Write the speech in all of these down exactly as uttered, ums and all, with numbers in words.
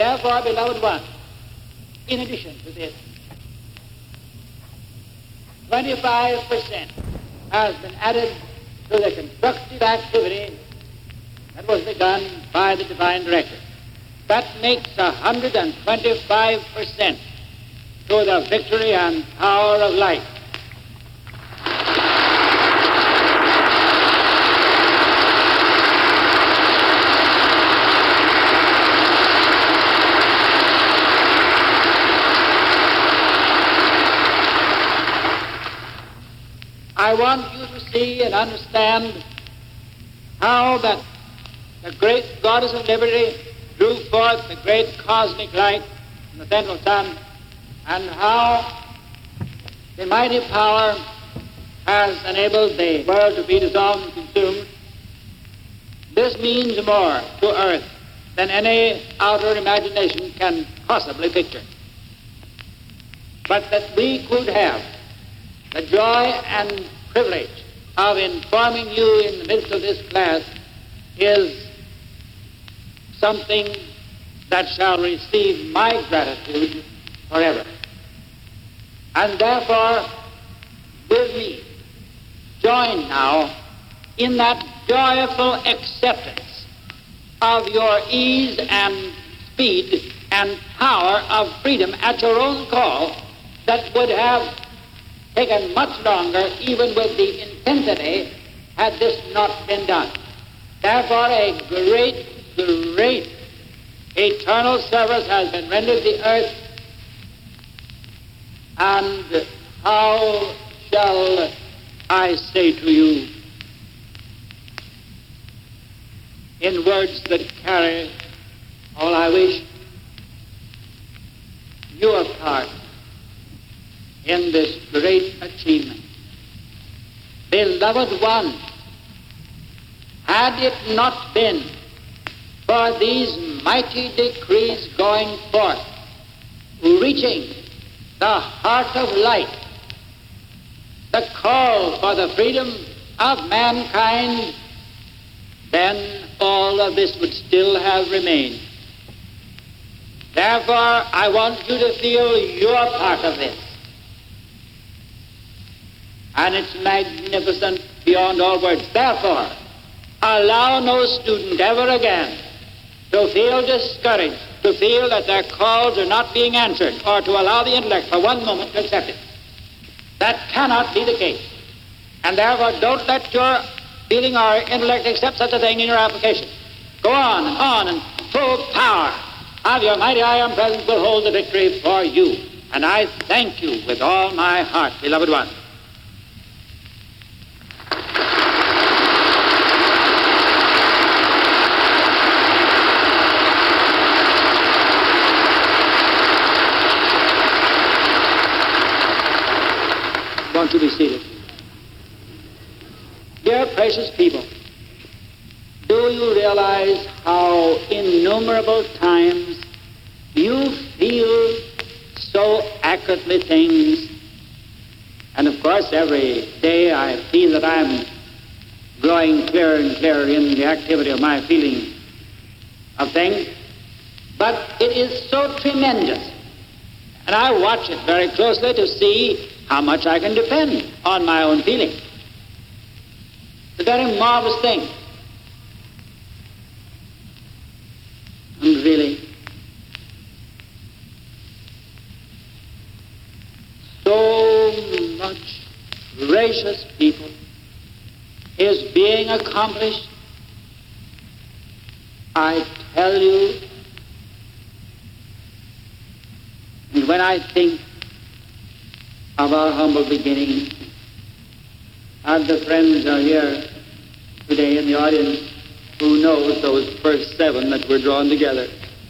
Therefore, beloved one, in addition to this, twenty-five percent has been added to the constructive activity that was begun by the divine director. That makes one hundred twenty-five percent to the victory and power of life. I want you to see and understand how that the great goddess of liberty drew forth the great cosmic light from the central sun, and how the mighty power has enabled the world to be dissolved and consumed. This means more to earth than any outer imagination can possibly picture. But that we could have the joy and privilege of informing you in the midst of this class is something that shall receive my gratitude forever. And therefore, with me, join now in that joyful acceptance of your ease and speed and power of freedom at your own call that would have taken much longer, even with the intensity, had this not been done. Therefore, a great, great eternal service has been rendered the earth, and how shall I say to you, in words that carry all I wish, your part in this great achievement. Beloved one, had it not been for these mighty decrees going forth, reaching the heart of light, the call for the freedom of mankind, then all of this would still have remained. Therefore, I want you to feel your part of this. And it's magnificent beyond all words. Therefore, allow no student ever again to feel discouraged, to feel that their calls are not being answered, or to allow the intellect for one moment to accept it. That cannot be the case. And therefore, don't let your feeling or intellect accept such a thing in your application. Go on and on, and full power of your mighty I Am presence will hold the victory for you. And I thank you with all my heart, beloved one. To be seated. Dear precious people, do you realize how innumerable times you feel so accurately things? And of course, every day I feel that I'm growing clearer and clearer in the activity of my feeling of things. But it is so tremendous. And I watch it very closely to see how much I can depend on my own feeling. It's a very marvelous thing. And really, so much, gracious people, is being accomplished. I tell you, and when I think of our humble beginning, and the friends are here today in the audience who knows those first seven that were drawn together.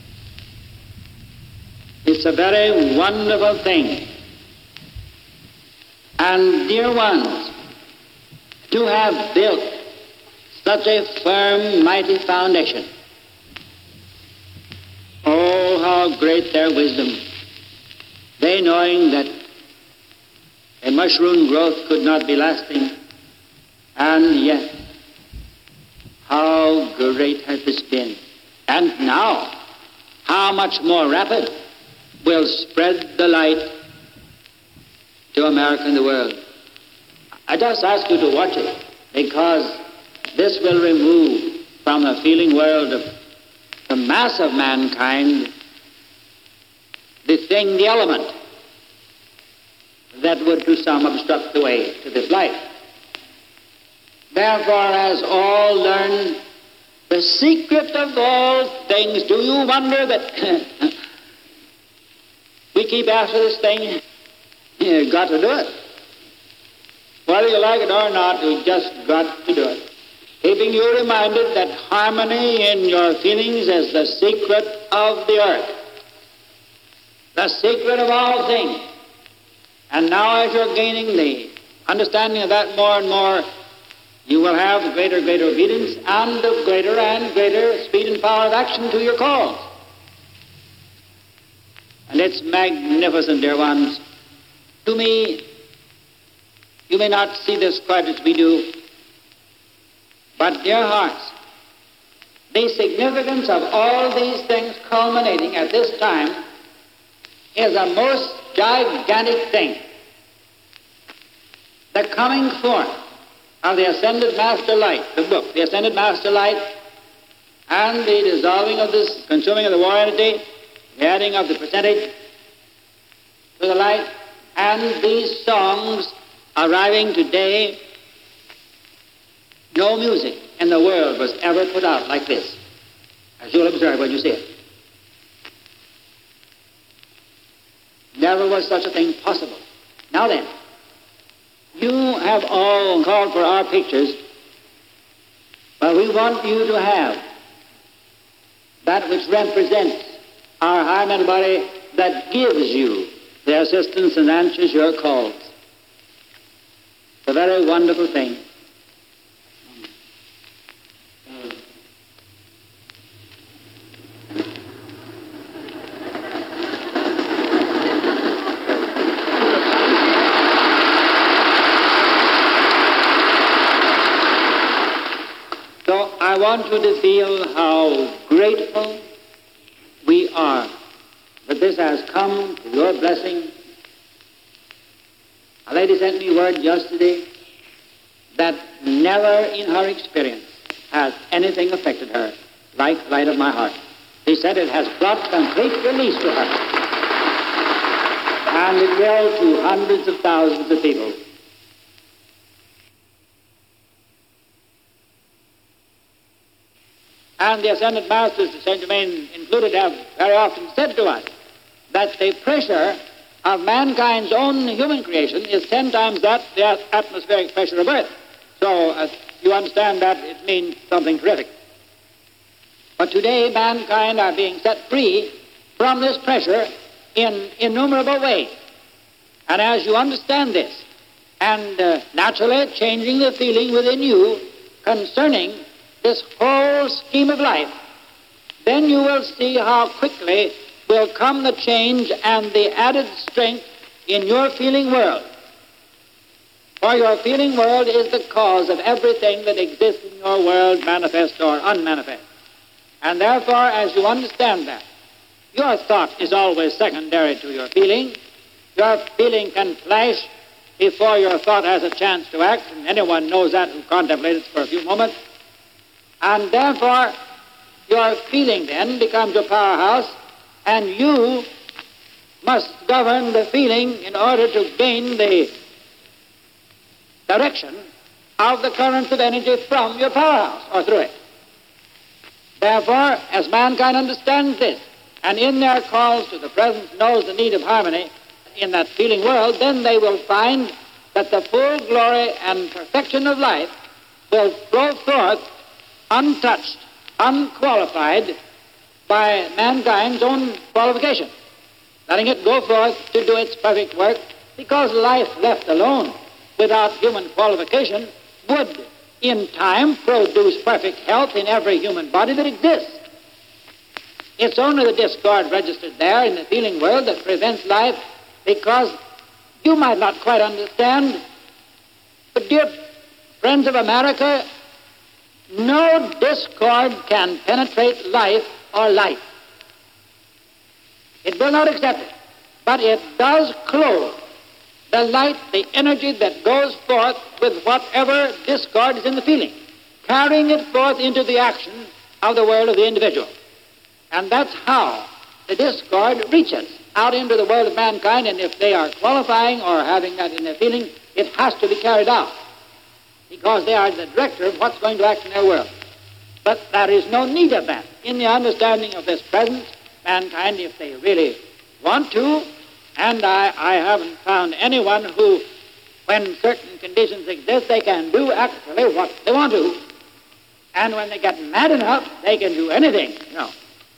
It's a very wonderful thing. And dear ones, to have built such a firm, mighty foundation. Oh, how great their wisdom. They knowing that a mushroom growth could not be lasting, and yet, how great has this been. And now, how much more rapid will spread the light to America and the world. I just ask you to watch it, because this will remove from the feeling world of the mass of mankind the thing, the element, that would to some obstruct the way to this life. Therefore, as all learn the secret of all things, do you wonder that we keep after this thing? You've got to do it. Whether you like it or not, you've just got to do it. Keeping you reminded that harmony in your feelings is the secret of the earth, the secret of all things. And now, as you're gaining the understanding of that more and more, you will have greater and greater obedience and of greater and greater speed and power of action to your calls. And it's magnificent, dear ones. To me, you may not see this quite as we do, but, dear hearts, the significance of all these things culminating at this time is a most gigantic thing. The coming forth of the Ascended Master Light, the book, the Ascended Master Light, and the dissolving of this, consuming of the war entity, the adding of the percentage to the light, and these songs arriving today. No music in the world was ever put out like this, as you'll observe when you see it. Never was such a thing possible. Now then, you have all called for our pictures, but we want you to have that which represents our high mental body, that gives you the assistance and answers your calls. It's a very wonderful thing. I want you to feel how grateful we are that this has come to your blessing. A lady sent me word yesterday that never in her experience has anything affected her like Light of My Heart. She said it has brought complete release to her. And it will to hundreds of thousands of people. And the Ascended Masters, Saint Germain included, have very often said to us that the pressure of mankind's own human creation is ten times that the atmospheric pressure of Earth. So uh, you understand that it means something terrific. But today mankind are being set free from this pressure in innumerable ways. And as you understand this, and uh, naturally changing the feeling within you concerning this whole scheme of life, then you will see how quickly will come the change and the added strength in your feeling world. For your feeling world is the cause of everything that exists in your world, manifest or unmanifest. And therefore, as you understand that, your thought is always secondary to your feeling. Your feeling can flash before your thought has a chance to act, and anyone knows that who contemplates it for a few moments. And therefore, your feeling then becomes your powerhouse, and you must govern the feeling in order to gain the direction of the currents of energy from your powerhouse or through it. Therefore, as mankind understands this, and in their calls to the presence knows the need of harmony in that feeling world, then they will find that the full glory and perfection of life will flow forth untouched, unqualified by mankind's own qualification, letting it go forth to do its perfect work, because life left alone without human qualification would in time produce perfect health in every human body that exists. It's only the discord registered there in the feeling world that prevents life, because you might not quite understand, but dear friends of America, no discord can penetrate life or life. It will not accept it. But it does clothe the light, the energy that goes forth with whatever discord is in the feeling, carrying it forth into the action of the world of the individual. And that's how the discord reaches out into the world of mankind, and if they are qualifying or having that in their feeling, it has to be carried out, because they are the director of what's going to act in their world. But there is no need of that. In the understanding of this present, mankind, if they really want to, and I, I haven't found anyone who, when certain conditions exist, they can do actually what they want to, and when they get mad enough, they can do anything, you know.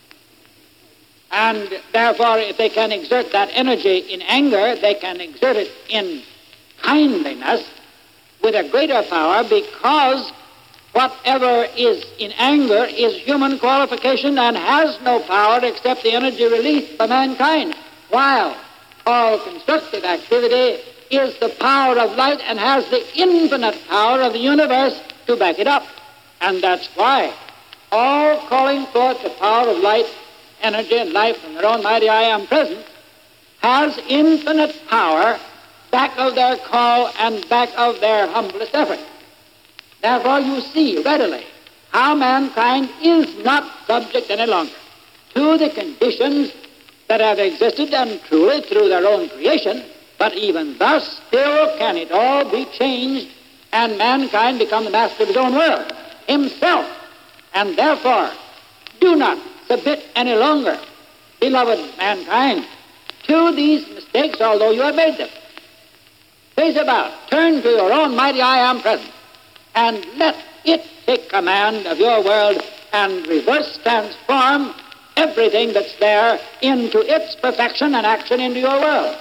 And therefore, if they can exert that energy in anger, they can exert it in kindliness with a greater power, because whatever is in anger is human qualification and has no power except the energy released by mankind, while all constructive activity is the power of light and has the infinite power of the universe to back it up. And that's why all calling forth the power of light, energy, and life from their own mighty I Am presence has infinite power back of their call and back of their humblest effort. Therefore, you see readily how mankind is not subject any longer to the conditions that have existed, and truly through their own creation, but even thus still can it all be changed and mankind become the master of his own world, himself. And therefore, do not submit any longer, beloved mankind, to these mistakes, although you have made them. Face about, turn to your own mighty I Am present, and let it take command of your world and reverse transform everything that's there into its perfection and action into your world.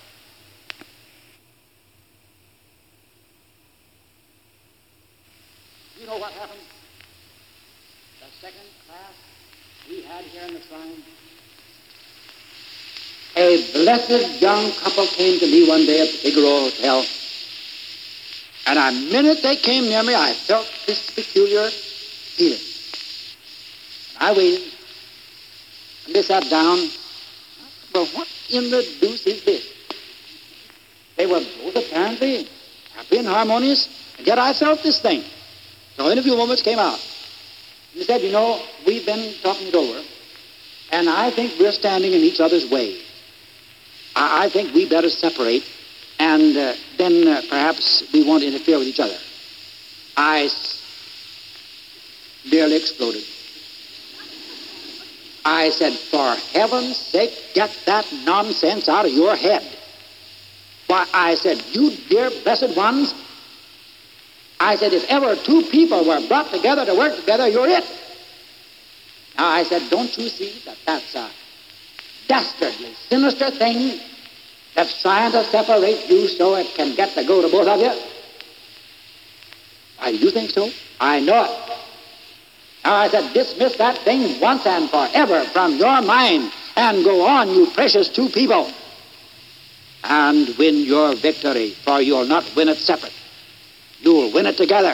You know what happened? The second class we had here in the shrine. A blessed young couple came to me one day at the Figaro Hotel, and the minute they came near me, I felt this peculiar feeling. I waited, and they sat down. Well, what in the deuce is this? They were both apparently happy and harmonious, and yet I felt this thing. So in a few moments came out. He said, you know, we've been talking it over, and I think we're standing in each other's way. I, I think we better separate, and uh, then uh, perhaps we won't interfere with each other. I s- nearly exploded. I said, for heaven's sake, get that nonsense out of your head. Why, I said, you dear blessed ones, I said, if ever two people were brought together to work together, you're it. Now, I said, don't you see that that's a dastardly, sinister thing that's trying to separate you so it can get the go to both of you? Why, you think so? I know it. Now, I said, dismiss that thing once and forever from your mind and go on, you precious two people, and win your victory, for you'll not win it separate. You'll win it together.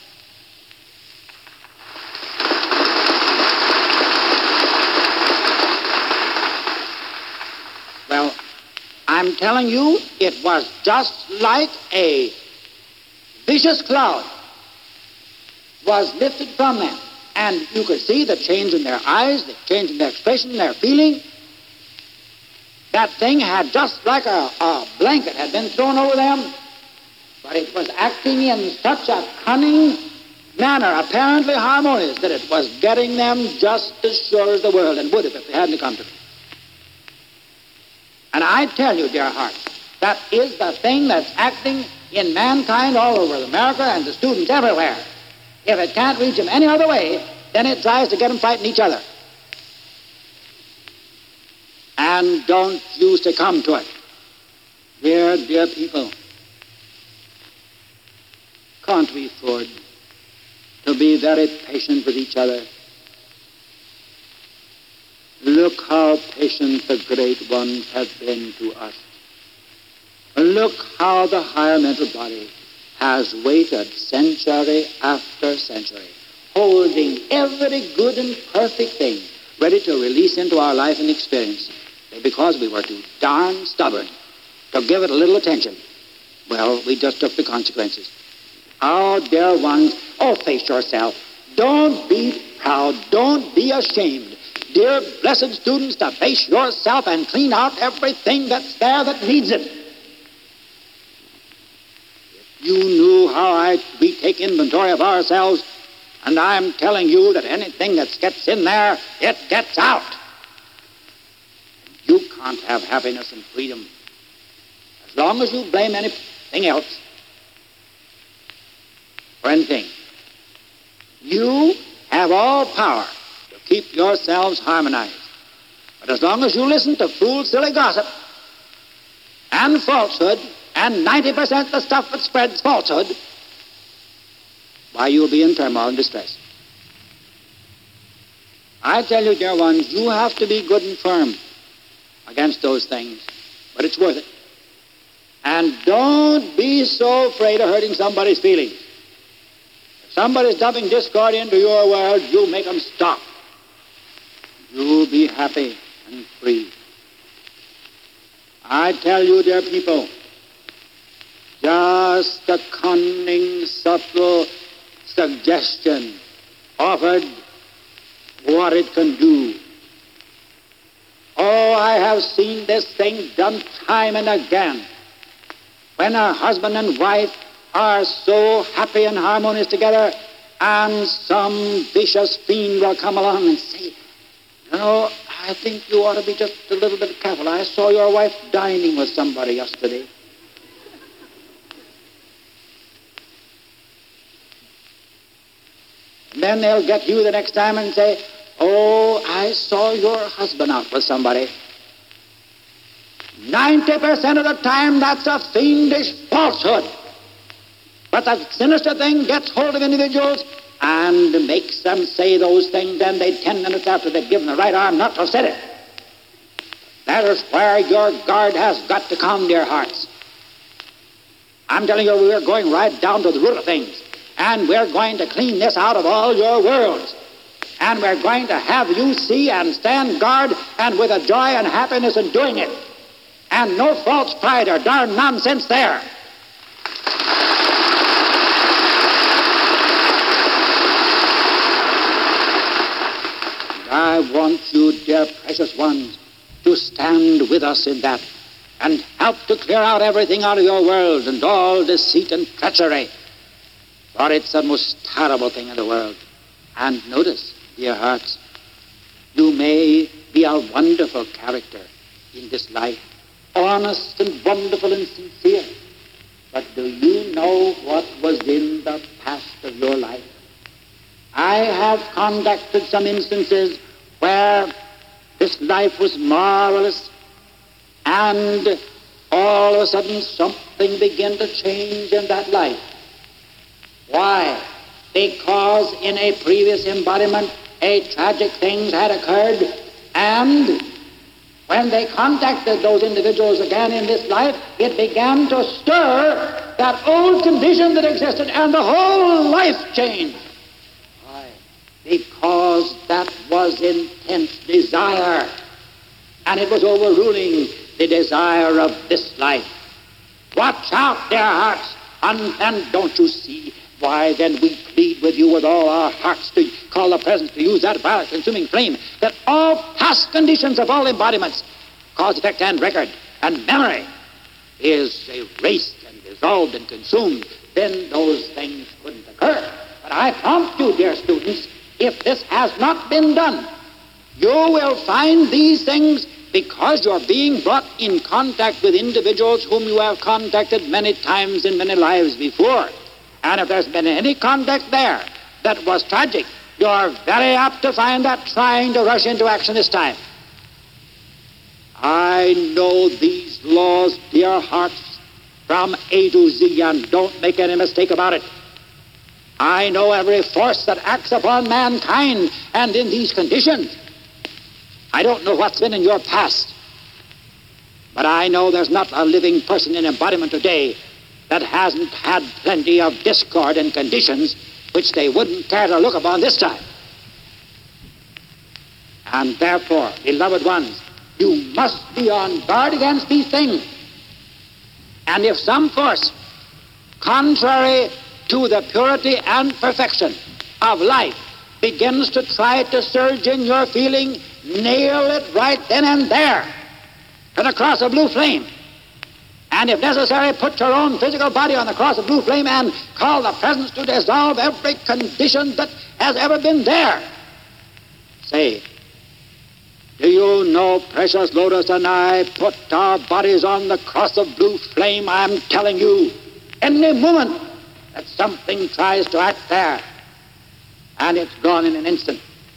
Well, I'm telling you, it was just like a vicious cloud was lifted from them. And you could see the change in their eyes, the change in their expression, their feeling. That thing had just like a, a blanket had been thrown over them, but it was acting in such a cunning manner, apparently harmonious, that it was getting them just as sure as the world, and would have if they hadn't come to me. And I tell you, dear hearts, that is the thing that's acting in mankind all over America and the students everywhere. If it can't reach them any other way, then it tries to get them fighting each other. And don't you succumb to it. Dear, dear people, can't we afford to be very patient with each other? Look how patient the great ones have been to us. Look how the higher mental body has waited century after century, holding every good and perfect thing ready to release into our life and experience. because we were too darn stubborn to give it a little attention. Well, we just took the consequences. Oh, dear ones, oh, face yourself. Don't be proud. Don't be ashamed. Dear blessed students, to face yourself and clean out everything that's there that needs it. If you knew how I, we take inventory of ourselves, and I'm telling you that anything that gets in there, it gets out. You can't have happiness and freedom as long as you blame anything else for anything. You have all power to keep yourselves harmonized. But as long as you listen to fool, silly gossip and falsehood, and ninety percent of the stuff that spreads falsehood, why, you'll be in turmoil and distress. I tell you, dear ones, you have to be good and firm against those things, but it's worth it. And don't be so afraid of hurting somebody's feelings. If somebody's dumping discord into your world, you make them stop. You'll be happy and free. I tell you, dear people, just a cunning, subtle suggestion offered what it can do. Oh, I have seen this thing done time and again. When a husband and wife are so happy and harmonious together, and some vicious fiend will come along and say, you know, I think you ought to be just a little bit careful. I saw your wife dining with somebody yesterday. And then they'll get you the next time and say, oh, I saw your husband out with somebody. Ninety percent of the time, that's a fiendish falsehood. But the sinister thing gets hold of individuals and makes them say those things, and they ten minutes after they've given the right arm not to say it. That is where your guard has got to come, dear hearts. I'm telling you, we're going right down to the root of things. And we're going to clean this out of all your worlds. And we're going to have you see and stand guard, and with a joy and happiness in doing it. And no false pride or darn nonsense there. I want you, dear precious ones, to stand with us in that and help to clear out everything out of your world and all deceit and treachery. For it's the most terrible thing in the world. And notice, dear hearts, you may be a wonderful character in this life, honest and wonderful and sincere. But do you know what was in the past of your life? I have conducted some instances where this life was marvelous, and all of a sudden something began to change in that life. Why? Because in a previous embodiment, a tragic thing had occurred, and when they contacted those individuals again in this life, it began to stir that old condition that existed, and the whole life changed. Why? Because that was intense desire, and it was overruling the desire of this life. Watch out, dear hearts, and, and don't you see? Why, then we plead with you with all our hearts to call the presence, to use that vile consuming flame, that all past conditions of all embodiments, cause, effect, and record, and memory, is erased and dissolved and consumed. Then those things couldn't occur. But I prompt you, dear students, if this has not been done, you will find these things because you're being brought in contact with individuals whom you have contacted many times in many lives before. And if there's been any contact there that was tragic, you're very apt to find that trying to rush into action this time. I know these laws, dear hearts, from A to Z, and don't make any mistake about it. I know every force that acts upon mankind, and in these conditions. I don't know what's been in your past, but I know there's not a living person in embodiment today that hasn't had plenty of discord and conditions which they wouldn't care to look upon this time. And therefore, beloved ones, You must be on guard against these things. And if some force, contrary to the purity and perfection of life, begins to try to surge in your feeling, nail it right then and there to the cross of blue flame. And if necessary, put your own physical body on the cross of blue flame and call the presence to dissolve every condition that has ever been there. Say, do you know, precious Lotus and I put our bodies on the cross of blue flame? I'm telling you, any moment that something tries to act there, and it's gone in an instant.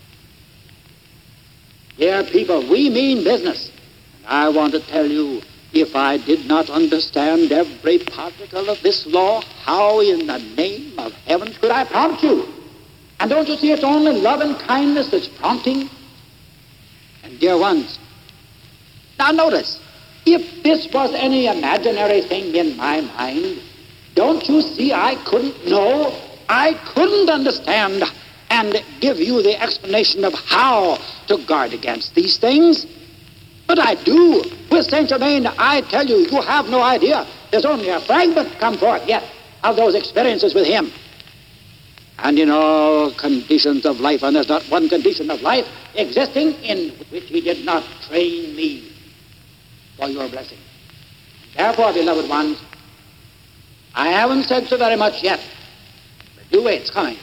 Dear people, we mean business. And I want to tell you, if I did not understand every particle of this law, how in the name of heaven could I prompt you? And don't you see it's only love and kindness that's prompting? And dear ones, now notice, if this was any imaginary thing in my mind, don't you see I couldn't know, I couldn't understand and give you the explanation of how to guard against these things? But I do. With Saint Germain, I tell you, you have no idea. There's only a fragment come forth yet of those experiences with him. And in all conditions of life, and there's not one condition of life existing in which he did not train me for your blessing. Therefore, beloved ones, I haven't said so very much yet, but do wait, it's coming.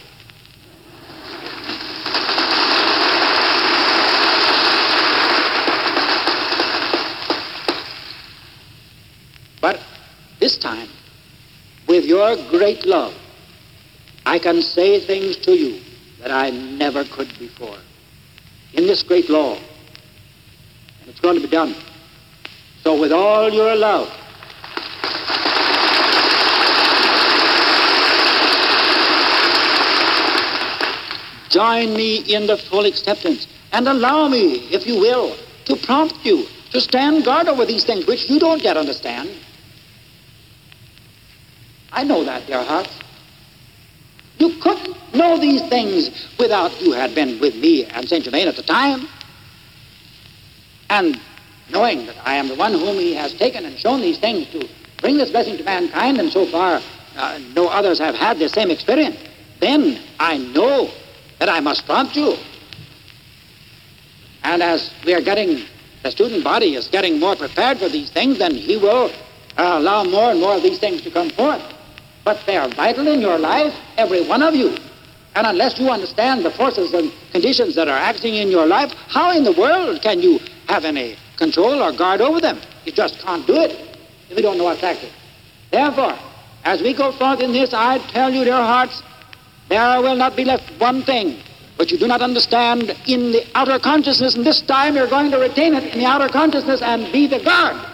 But this time, with your great love, I can say things to you that I never could before. In this great law. And it's going to be done. So with all your love, join me in the full acceptance and allow me, if you will, to prompt you to stand guard over these things which you don't yet understand. I know that, dear hearts. You couldn't know these things without you had been with me and Saint Germain at the time. And knowing that I am the one whom he has taken and shown these things to bring this blessing to mankind, and so far uh, no others have had the same experience, then I know that I must prompt you. And as we are getting, the student body is getting more prepared for these things, then he will uh, allow more and more of these things to come forth. But they are vital in your life, every one of you. And unless you understand the forces and conditions that are acting in your life, how in the world can you have any control or guard over them? You just can't do it if you don't know what's acting. Therefore, as we go forth in this, I tell you, dear hearts, there will not be left one thing which you do not understand in the outer consciousness, and this time you're going to retain it in the outer consciousness and be the guard